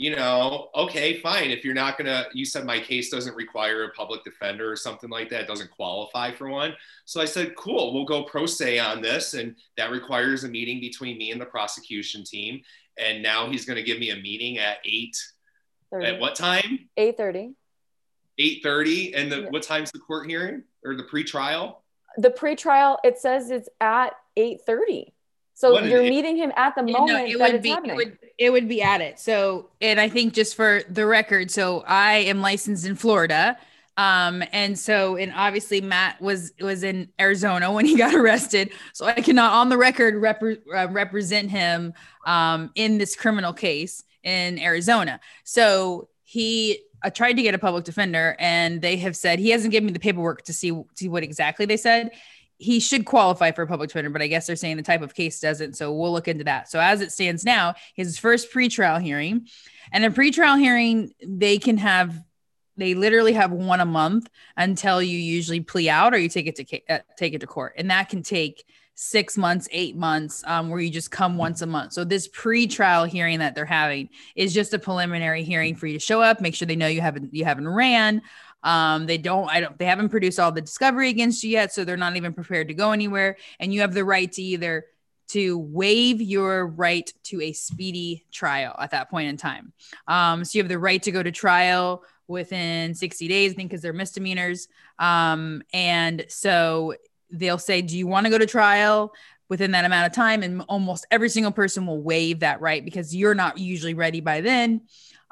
okay, fine. If you're not going to, you said my case doesn't require a public defender or something like that. It doesn't qualify for one. So I said, cool, we'll go pro se on this. And that requires a meeting between me and the prosecution team. And now he's going to give me a meeting at 8:30. At what time? 8:30. 8:30. And what time's the court hearing or the pre-trial? The pre-trial, it says it's at 8:30. So you're meeting him at the moment it would be at it. So, and I think just for the record, so I am licensed in Florida. And obviously Matt was in Arizona when he got arrested. So I cannot on the record represent him in this criminal case in Arizona. So I tried to get a public defender and they have said, he hasn't given me the paperwork to see what exactly they said. He should qualify for a public defender, but I guess they're saying the type of case doesn't. So we'll look into that. So as it stands now, his first pretrial hearing, and a pretrial hearing, they literally have one a month until you usually plea out or you take it to court. And that can take 6 months, 8 months, where you just come once a month. So this pre-trial hearing that they're having is just a preliminary hearing for you to show up, make sure they know you haven't ran. They haven't produced all the discovery against you yet. So they're not even prepared to go anywhere. And you have the right to waive your right to a speedy trial at that point in time. So you have the right to go to trial within 60 days, I think, because they're misdemeanors. And so they'll say, do you want to go to trial within that amount of time? And almost every single person will waive that right because you're not usually ready by then.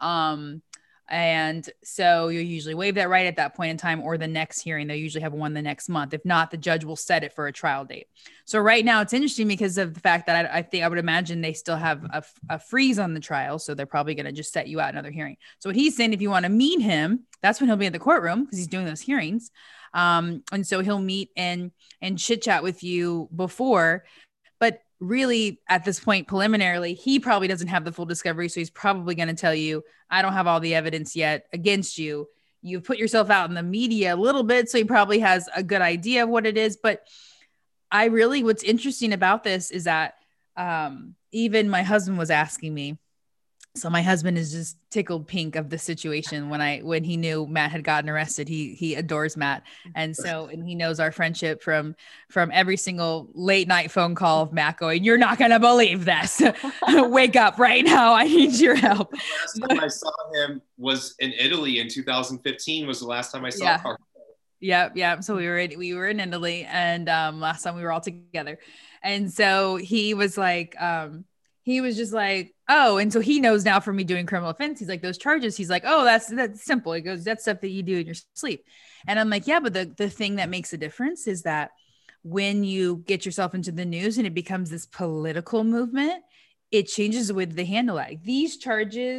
And so you usually waive that right at that point in time or the next hearing. They'll usually have one the next month. If not, the judge will set it for a trial date. So right now it's interesting because of the fact that I would imagine they still have a freeze on the trial. So they're probably going to just set you out another hearing. So what he's saying, if you want to meet him, that's when he'll be in the courtroom because he's doing those hearings. And so he'll meet and chit chat with you before, but really at this point, preliminarily, he probably doesn't have the full discovery. So he's probably going to tell you, I don't have all the evidence yet against you. You've put yourself out in the media a little bit. So he probably has a good idea of what it is. But what's interesting about this is that even my husband was asking me. So my husband is just tickled pink of the situation when he knew Matt had gotten arrested. He adores Matt. And he knows our friendship from every single late night phone call of Matt going, you're not going to believe this. Wake up right now. I need your help. The last time I saw him was in Italy in 2015 was the last time I saw him. Yeah. So we were in Italy and last time we were all together. And so he was like, he was just like, oh, and so he knows now from me doing criminal offense. He's like, those charges. He's like, oh, that's simple. He goes, that's stuff that you do in your sleep. And I'm like, yeah, but the thing that makes a difference is that when you get yourself into the news and it becomes this political movement, it changes with the handle. Like these charges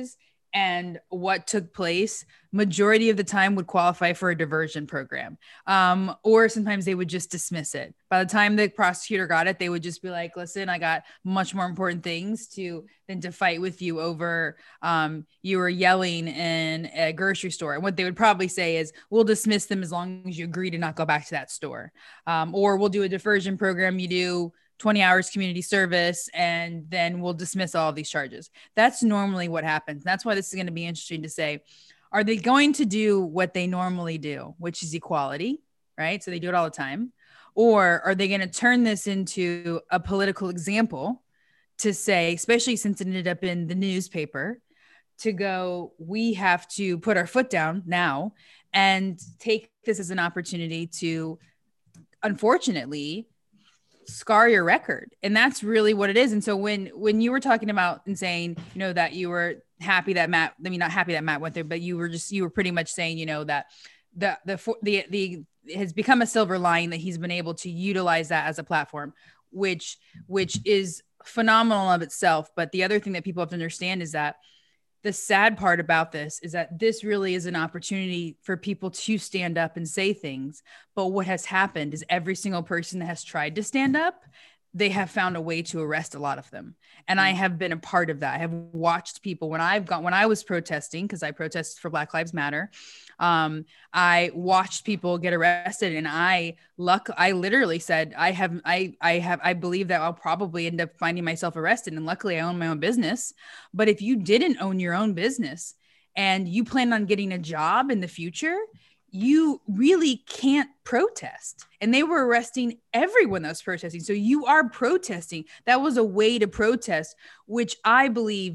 and what took place, majority of the time would qualify for a diversion program. Or sometimes they would just dismiss it. By the time the prosecutor got it, they would just be like, listen, I got much more important things than to fight with you over you were yelling in a grocery store. And what they would probably say is, we'll dismiss them as long as you agree to not go back to that store. Or we'll do a diversion program. You do 20 hours community service, and then we'll dismiss all of these charges. That's normally what happens. That's why this is going to be interesting to say, are they going to do what they normally do, which is equality, right? So they do it all the time. Or are they going to turn this into a political example to say, especially since it ended up in the newspaper, to go, we have to put our foot down now and take this as an opportunity to, unfortunately, scar your record. And that's really what it is. And so when you were talking about and saying, that you were happy that Matt, not happy that Matt went there, but you were pretty much saying, that the has become a silver lining that he's been able to utilize that as a platform, which is phenomenal of itself. But the other thing that people have to understand is that the sad part about this is that this really is an opportunity for people to stand up and say things. But what has happened is every single person that has tried to stand up, they have found a way to arrest a lot of them. And I have been a part of that. I have watched people when I was protesting, because I protested for Black Lives Matter. I watched people get arrested, and I literally said, I believe that I'll probably end up finding myself arrested. And luckily I own my own business. But if you didn't own your own business and you plan on getting a job in the future, you really can't protest. And they were arresting everyone that was protesting. So you are protesting. That was a way to protest, which I believe,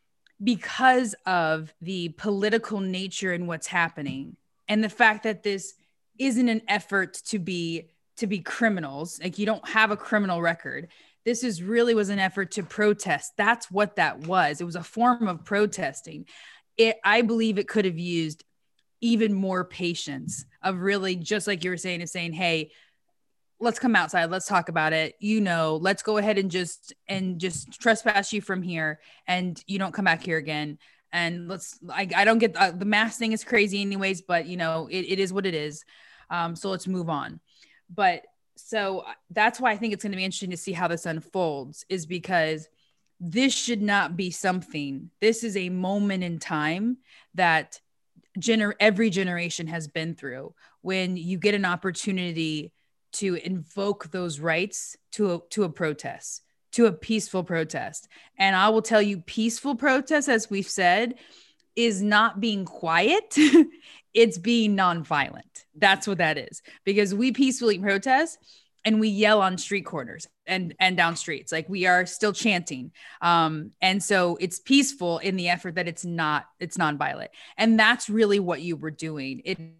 because of the political nature and what's happening, and the fact that this isn't an effort to be criminals, like you don't have a criminal record. This was an effort to protest. That's what that was. It was a form of protesting. I believe it could have used even more patience of really, just like you were saying, of saying, hey, let's come outside. Let's talk about it. Let's go ahead and just trespass you from here, and you don't come back here again. And I don't get the mask thing is crazy anyways, but it is what it is. So let's move on. But so that's why I think it's going to be interesting to see how this unfolds, is because this should not be something. This is a moment in time that every generation has been through, when you get an opportunity to invoke those rights to a protest, to a peaceful protest. And I will tell you, peaceful protest, as we've said, is not being quiet. It's being nonviolent. That's what that is, because we peacefully protest and we yell on street corners and down streets. Like, we are still chanting. And so it's peaceful in the effort that it's nonviolent. And that's really what you were doing.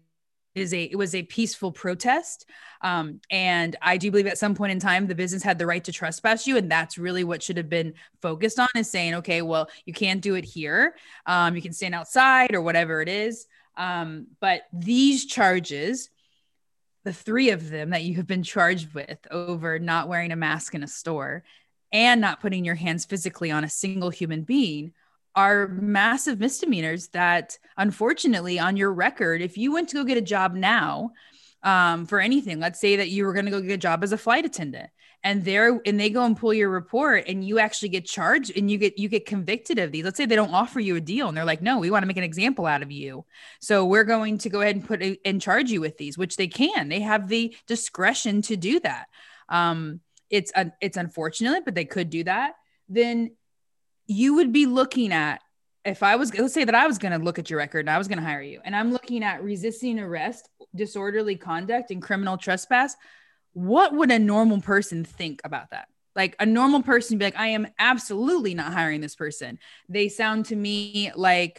It was a peaceful protest. And I do believe at some point in time, the business had the right to trespass you. And that's really what should have been focused on, is saying, okay, well, you can't do it here. You can stand outside or whatever it is. But these charges, the three of them that you have been charged with over not wearing a mask in a store and not putting your hands physically on a single human being, are massive misdemeanors that, unfortunately, on your record, if you went to go get a job now, for anything, let's say that you were going to go get a job as a flight attendant, and they go and pull your report, and you actually get charged and you get convicted of these. Let's say they don't offer you a deal, and they're like, no, we want to make an example out of you, so we're going to go ahead and put and charge you with these, which they have the discretion to do that. It's unfortunate, but they could do that. Then you would be looking at, let's say that I was going to look at your record and I was going to hire you, and I'm looking at resisting arrest, disorderly conduct, and criminal trespass. What would a normal person think about that? Like, a normal person would be like, I am absolutely not hiring this person. They sound to me like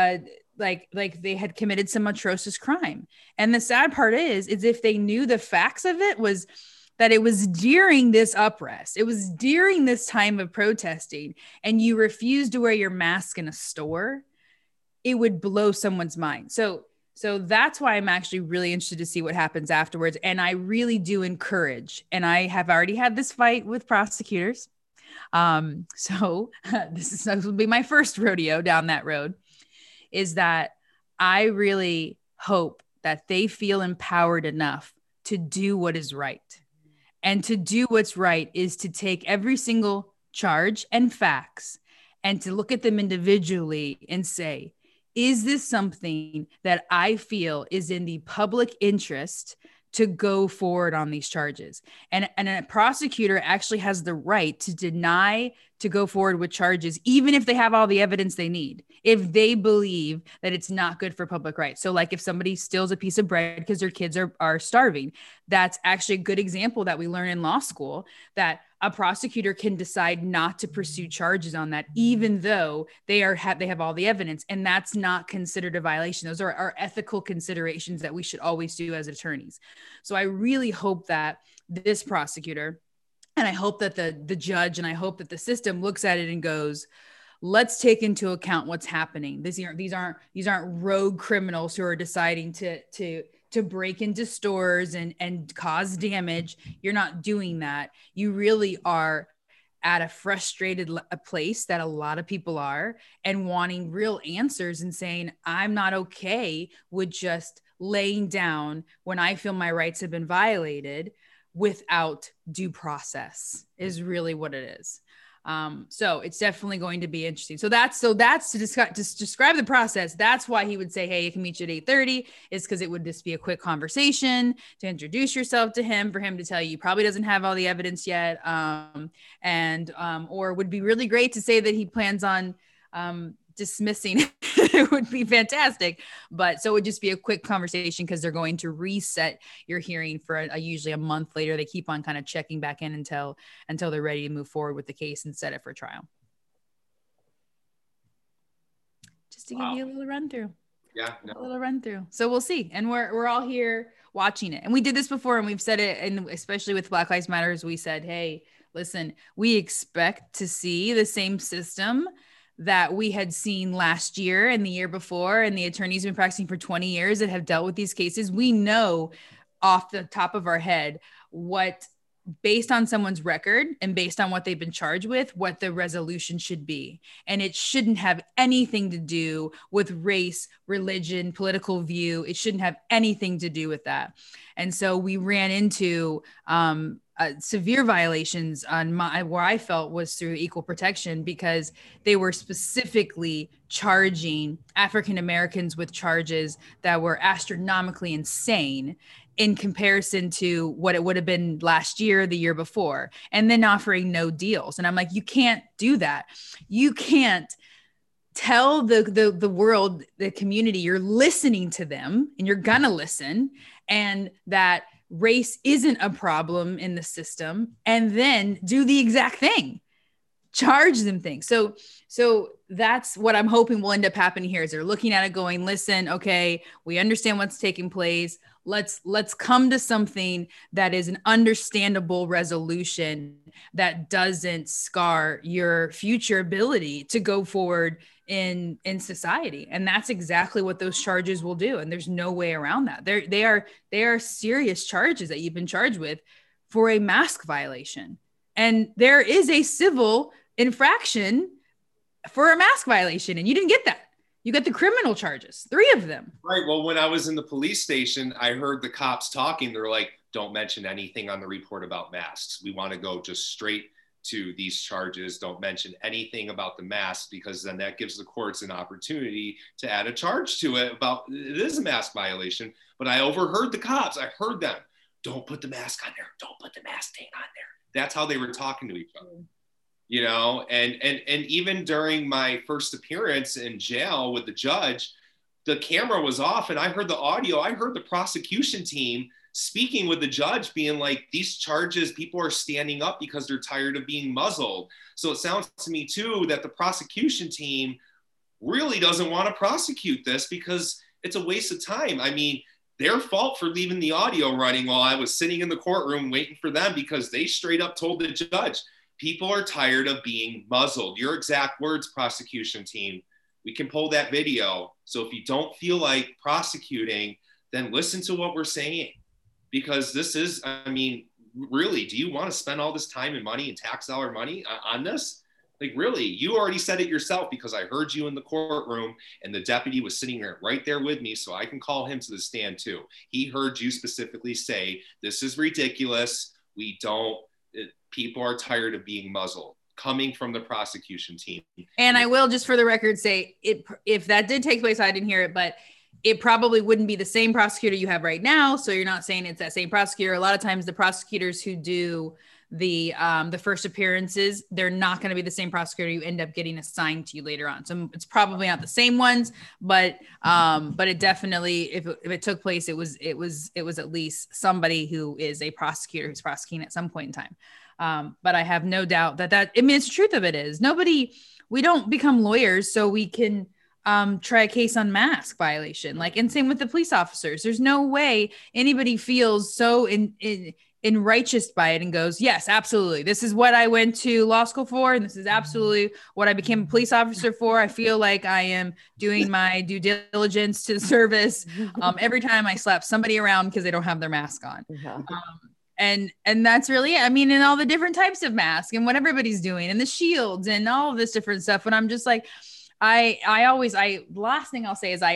they had committed some atrocious crime. And the sad part is if they knew the facts of it, was that it was during this unrest, it was during this time of protesting, and you refused to wear your mask in a store, it would blow someone's mind. So that's why I'm actually really interested to see what happens afterwards. And I really do encourage, and I have already had this fight with prosecutors. So this will be my first rodeo down that road. is that I really hope that they feel empowered enough to do what is right. And to do what's right is to take every single charge and facts and to look at them individually and say, is this something that I feel is in the public interest to go forward on these charges? And a prosecutor actually has the right to deny to go forward with charges, even if they have all the evidence they need, if they believe that it's not good for public rights. So like if somebody steals a piece of bread because their kids are starving, that's actually a good example that we learn in law school, that a prosecutor can decide not to pursue charges on that, even though they have all the evidence. And that's not considered a violation. Those are ethical considerations that we should always do as attorneys. So I really hope that this prosecutor, and I hope that the judge, and I hope that the system looks at it and goes, let's take into account what's happening. These aren't rogue criminals who are deciding to break into stores and cause damage. You're not doing that. You really are at a frustrated place that a lot of people are, and wanting real answers and saying, I'm not okay with just laying down when I feel my rights have been violated without due process is really what it is. So it's definitely going to be interesting. So that's to describe the process. That's why he would say, hey, you can meet you at 8:30, is because it would just be a quick conversation to introduce yourself to him, for him to tell you he probably doesn't have all the evidence yet. Or would be really great to say that he plans on dismissing. It would be fantastic. But so it would just be a quick conversation, because they're going to reset your hearing for usually a month later. They keep on kind of checking back in until they're ready to move forward with the case and set it for trial. Just to give you a little run through. Yeah, no. A little run through. So we'll see. And we're all here watching it. And we did this before, and we've said it, and especially with Black Lives Matters, we said, hey, listen, we expect to see the same system that we had seen last year and the year before, and the attorneys have been practicing for 20 years that have dealt with these cases. We know off the top of our head what, based on someone's record and based on what they've been charged with, what the resolution should be. And it shouldn't have anything to do with race, religion, political view. It shouldn't have anything to do with that. And so we ran into severe violations on where I felt was through equal protection, because they were specifically charging African Americans with charges that were astronomically insane in comparison to what it would have been last year, the year before, and then offering no deals. And I'm like, you can't do that. You can't tell the world, the community, you're listening to them and you're gonna listen, and that race isn't a problem in the system, and then do the exact thing, charge them things. So that's what I'm hoping will end up happening here, is they're looking at it going, listen, okay, we understand what's taking place. Let's come to something that is an understandable resolution that doesn't scar your future ability to go forward in society. And that's exactly what those charges will do. And there's no way around that. They are serious charges that you've been charged with for a mask violation. And there is a civil infraction for a mask violation, and you didn't get that. You got the criminal charges, 3 of them. Right. Well, when I was in the police station, I heard the cops talking. They're like, don't mention anything on the report about masks. We want to go just straight to these charges. Don't mention anything about the mask, because then that gives the courts an opportunity to add a charge to it about it is a mask violation. But I overheard the cops. I heard them. Don't put the mask on there. Don't put the mask thing on there. That's how they were talking to each other. You know, and even during my first appearance in jail with the judge, the camera was off and I heard the audio. I heard the prosecution team speaking with the judge being like, these charges, people are standing up because they're tired of being muzzled. So it sounds to me too that the prosecution team really doesn't want to prosecute this because it's a waste of time. I mean, their fault for leaving the audio running while I was sitting in the courtroom waiting for them, because they straight up told the judge, people are tired of being muzzled. Your exact words, prosecution team. We can pull that video. So if you don't feel like prosecuting, then listen to what we're saying. Because this is, I mean, really, do you want to spend all this time and money and tax dollar money on this? Like, really, you already said it yourself because I heard you in the courtroom and the deputy was sitting right there with me, so I can call him to the stand too. He heard you specifically say, this is ridiculous. People are tired of being muzzled, coming from the prosecution team. And I will, just for the record, say if that did take place, I didn't hear it, but it probably wouldn't be the same prosecutor you have right now. So you're not saying it's that same prosecutor. A lot of times the prosecutors who do the first appearances, they're not going to be the same prosecutor you end up getting assigned to you later on. So it's probably not the same ones, but it definitely, if it took place, it was at least somebody who is a prosecutor who's prosecuting at some point in time. But I have no doubt that I mean, it's the truth of it is we don't become lawyers so we can try a case on mask violation. Like, and same with the police officers. There's no way anybody feels so righteous by it and goes, yes, absolutely. This is what I went to law school for. And this is absolutely what I became a police officer for. I feel like I am doing my due diligence to the service every time I slap somebody around because they don't have their mask on. Yeah. And that's really it. I mean, and all the different types of masks and what everybody's doing and the shields and all of this different stuff. And I'm just like, last thing I'll say is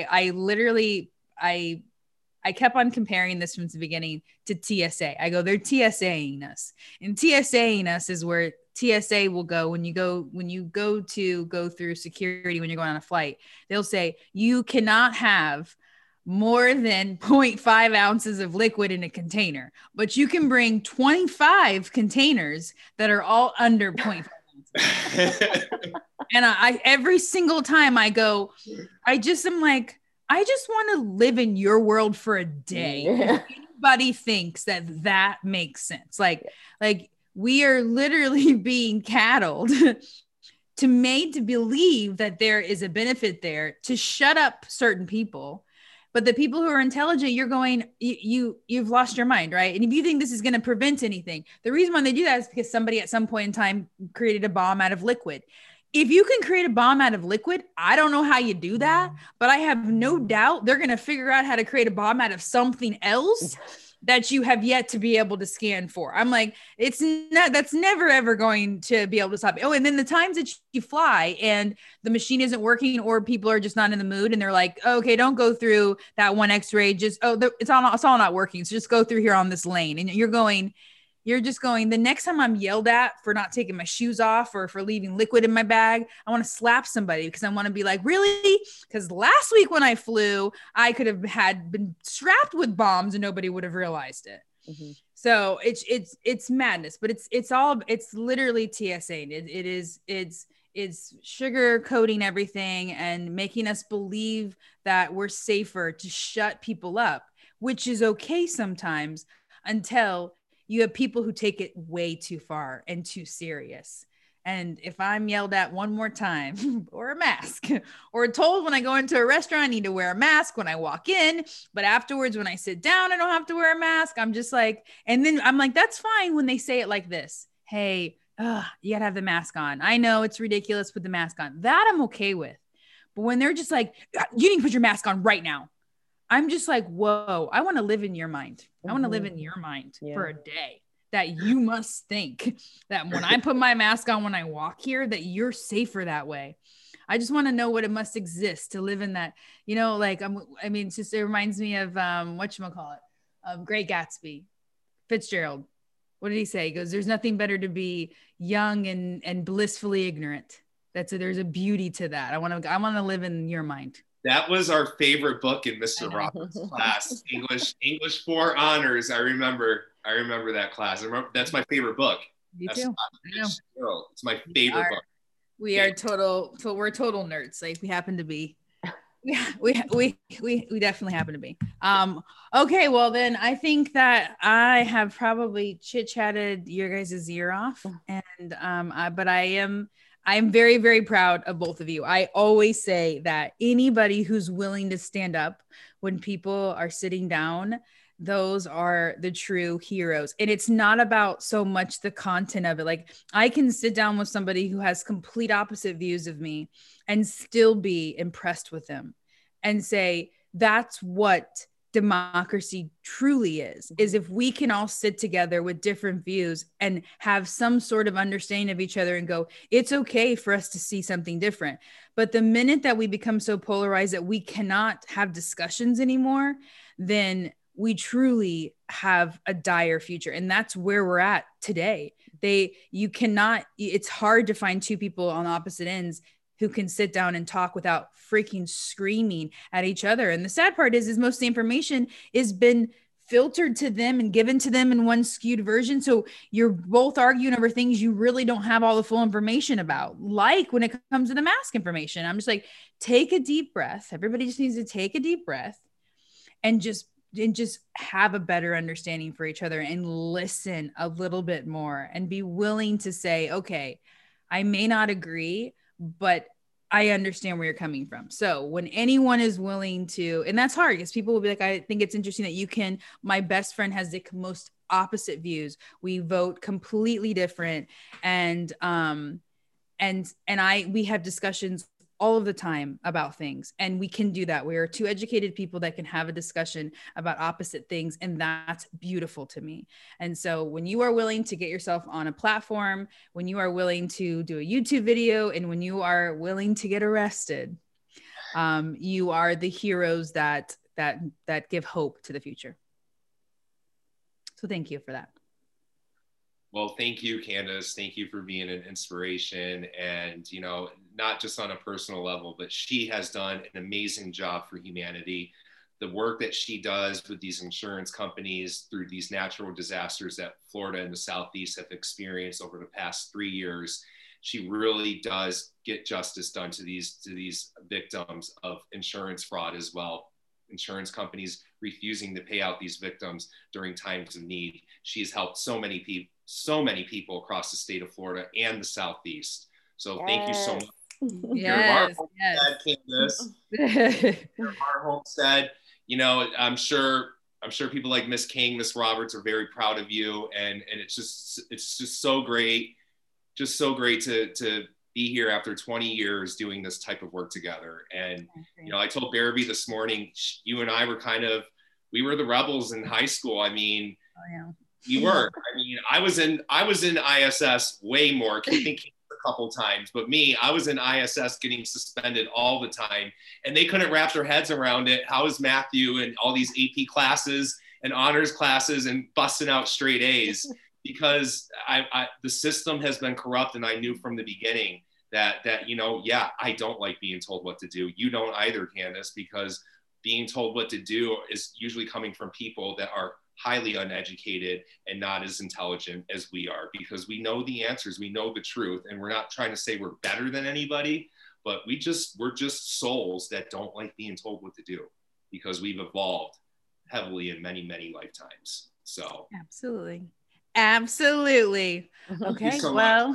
I kept on comparing this from the beginning to TSA. I go, they're TSAing us, and TSAing us is where TSA will go when you go through security, when you're going on a flight. They'll say you cannot have more than 0.5 ounces of liquid in a container, but you can bring 25 containers that are all under 0.5 ounces. And I every single time I go, I just want to live in your world for a day. Yeah. If anybody thinks that makes sense. Like we are literally being cattled made to believe that there is a benefit there to shut up certain people. But the people who are intelligent, you're going, you've lost your mind, right? And if you think this is going to prevent anything, the reason why they do that is because somebody at some point in time created a bomb out of liquid. If you can create a bomb out of liquid, I don't know how you do that, but I have no doubt they're going to figure out how to create a bomb out of something else that you have yet to be able to scan for. I'm like, that's never, ever going to be able to stop. Oh, and then the times that you fly and the machine isn't working or people are just not in the mood and they're like, oh, okay, don't go through that one X-ray. Just, it's all not working. So just go through here on this lane. And you're just going, the next time I'm yelled at for not taking my shoes off or for leaving liquid in my bag, I want to slap somebody because I want to be like, really? Because last week when I flew, I could have been strapped with bombs and nobody would have realized it. Mm-hmm. So it's madness, but it's literally TSA. It's sugar coating everything and making us believe that we're safer to shut people up, which is okay sometimes until you have people who take it way too far and too serious. And if I'm yelled at one more time or a mask or told when I go into a restaurant, I need to wear a mask when I walk in, but afterwards when I sit down, I don't have to wear a mask. I'm just like, and then I'm like, that's fine when they say it like this. Hey, you gotta have the mask on. I know it's ridiculous, put the mask on. That I'm okay with. But when they're just like, you need to put your mask on right now. I'm just like, whoa, I want to live in your mind. I want to live in your mind for a day, that you must think that when I put my mask on, when I walk here, that you're safer that way. I just want to know what it must exist to live in that, like, it reminds me of, whatchamacallit, Great Gatsby, Fitzgerald. What did he say? He goes, there's nothing better to be young and blissfully ignorant. There's a beauty to that. I want to live in your mind. That was our favorite book in Mr. Roberts' class, English 4 honors. I remember that class. That's my favorite book. Me too. I know. It's my favorite book. We're total nerds. Like we happen to be. We definitely happen to be. Okay, well then I think that I have probably chit-chatted your guys' ear off, and but I'm very, very proud of both of you. I always say that anybody who's willing to stand up when people are sitting down, those are the true heroes. And it's not about so much the content of it. Like I can sit down with somebody who has complete opposite views of me and still be impressed with them and say, that's what democracy truly is if we can all sit together with different views and have some sort of understanding of each other and go, it's okay for us to see something different. But the minute that we become so polarized that we cannot have discussions anymore, then we truly have a dire future. And that's where we're at today. It's hard to find two people on opposite ends who can sit down and talk without freaking screaming at each other. And the sad part is most of the information has been filtered to them and given to them in one skewed version. So you're both arguing over things you really don't have all the full information about. Like when it comes to the mask information, I'm just like, take a deep breath. Everybody just needs to take a deep breath and just have a better understanding for each other and listen a little bit more and be willing to say, okay, I may not agree, but I understand where you're coming from. So when anyone is willing to, and that's hard because people will be like, I think it's interesting that my best friend has the most opposite views. We vote completely different. And we have discussions all of the time about things, and we can do that. We are two educated people that can have a discussion about opposite things, and that's beautiful to me. And so when you are willing to get yourself on a platform, when you are willing to do a YouTube video, and when you are willing to get arrested, you are the heroes that give hope to the future. So thank you for that. Well, thank you, Candace. Thank you for being an inspiration, and, not just on a personal level, but she has done an amazing job for humanity. The work that she does with these insurance companies through these natural disasters that Florida and the Southeast have experienced over the past 3 years, she really does get justice done to these victims of insurance fraud as well. Insurance companies refusing to pay out these victims during times of need. She's helped so many people across the state of Florida and the Southeast. So Thank you so much. Yes, Candace. Our homestead. I'm sure people like Miss King, Miss Roberts are very proud of you, and it's just so great, to be here after 20 years doing this type of work together. And I told Barabee this morning, you and I we were the rebels in high school. I mean, we were. I mean, I was in ISS way more, keeping a couple times, but I was in ISS getting suspended all the time, and they couldn't wrap their heads around it. How is Matthew and all these AP classes and honors classes and busting out straight A's? Because the system has been corrupt, and I knew from the beginning that I don't like being told what to do. You don't either, Candace, because being told what to do is usually coming from people that are highly uneducated and not as intelligent as we are, because we know the answers, we know the truth, and we're not trying to say we're better than anybody, but we're just souls that don't like being told what to do, because we've evolved heavily in many, many lifetimes. So absolutely. Okay, so well,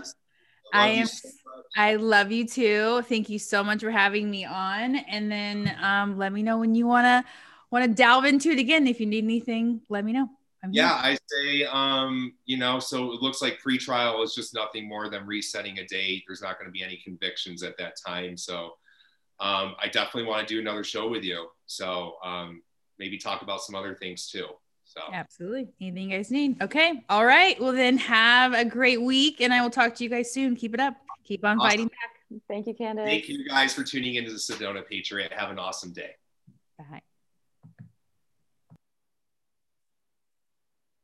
I love you too. Thank you so much for having me on. And then let me know when you want to delve into it again. If you need anything, let me know. I say, so it looks like pre-trial is just nothing more than resetting a date. There's not going to be any convictions at that time. So I definitely want to do another show with you. So maybe talk about some other things too. So absolutely. Anything you guys need. Okay. All right. Well, then have a great week, and I will talk to you guys soon. Keep it up. Keep on fighting back. Thank you, Candace. Thank you guys for tuning into the Sedona Patriot. Have an awesome day. Bye.